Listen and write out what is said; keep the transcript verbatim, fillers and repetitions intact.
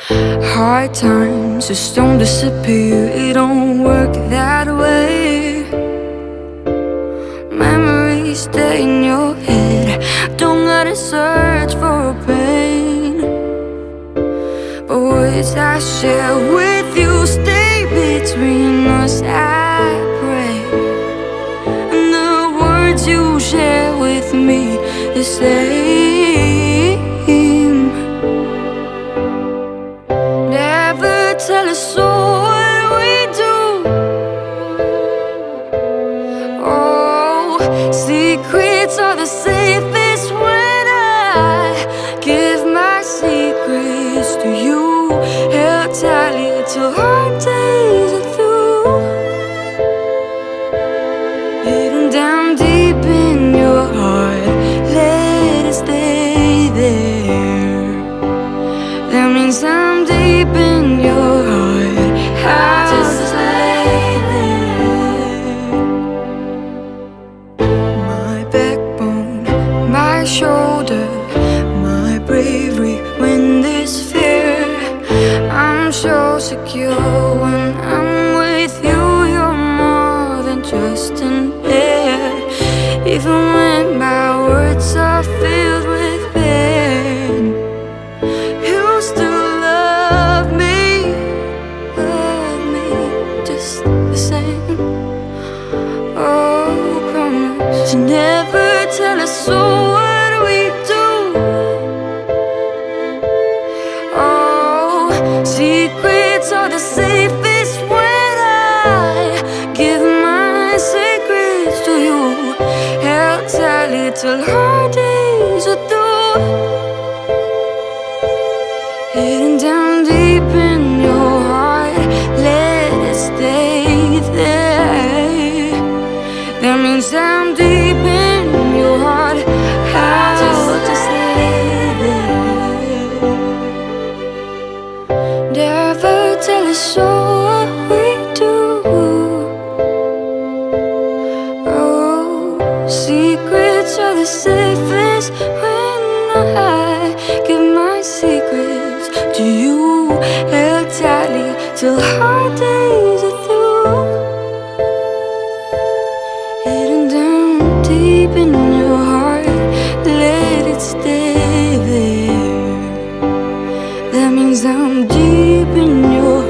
Hard times just don't disappear, it don't work that way. Memories stay in your head, don't gotta search for pain. But words I share with you stay between us, I pray. And the words you share with me, the same. Never tell a soul what we do. Oh, secrets are the safest when I give my secrets to you. Held tightly till hard days are through. Hidden down deep in your heart, let it stay there. That means I'm deep in your heart, I'll just lay there. My backbone, my shoulder, my bravery when there's fear. I'm so secure when I'm with you. You're more than just an air. Even when my words are filled with pain, you still love me, love me just the same. Oh, promise to never tell a soul what we do. Oh, secrets are the safest when I give my secrets to you. Held tightly till hard days are through. Hidden down deep in your heart, let it stay there. That means I'm deep in your heart, I'll just lay there. Never tell a soul what we do. Oh, secrets are the safest when I give my secrets to you. Held tightly till hard days are through. Hidden down deep in your heart, let it stay there. That means I'm deep in your